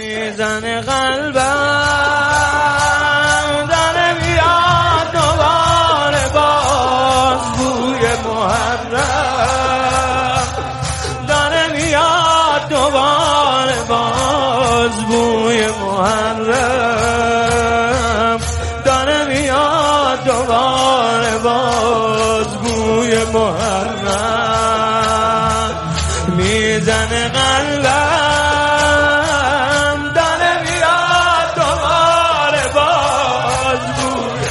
میزنه قلبم داره میاد دوباره باز بوی محرم داره میاد دوباره باز بوی محرم داره میاد دوباره باز بوی محرم میزنه قلبم داره میاد دوباره باز بوی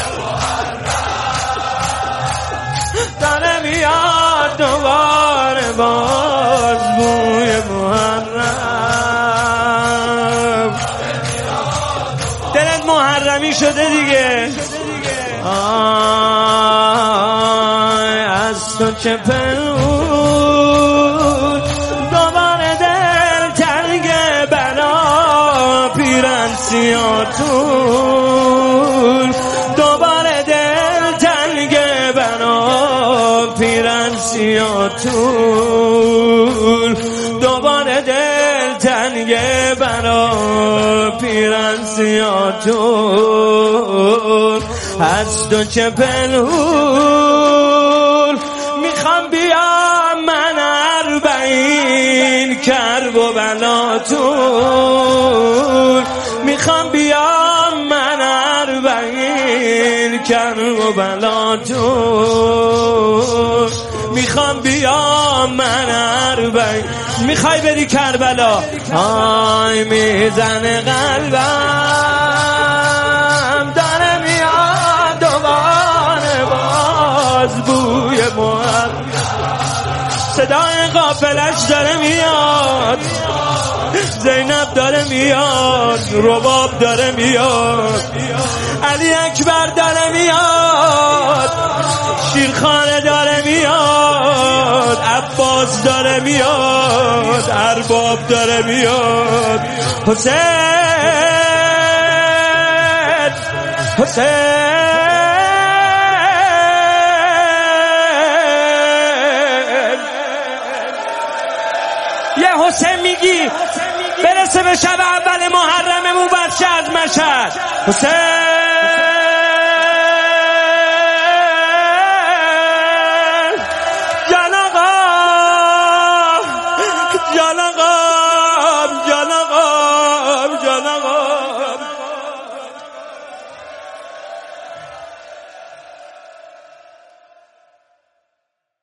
محرم داره میاد دوباره باز بوی محرم دلت محرمی شده دیگه آی از تو چه پنهون دوباره دل تنگ بنا پیرن سیاتون دوباره دل تنگ بنا پیرن سیاتون دوباره دل تنگ بنا پیرن سیاتون از تو چه پنهون میخوام بیام من 40 کرب و بلاتون میخوام بیام من 40 کرب و بلاتون میخوام بیام من 40 میخوای بری کربلا آی میزنه قلبم داره میاد دوباره باز بوی محرم صدای قافلش داره میاد زینب داره میاد رباب داره میاد علی اکبر داره میاد شیرخانه داره میاد عباس داره میاد ارباب داره میاد حسین یه حسین میگی برسه به شب اول محرممون بچه از مشهد حسین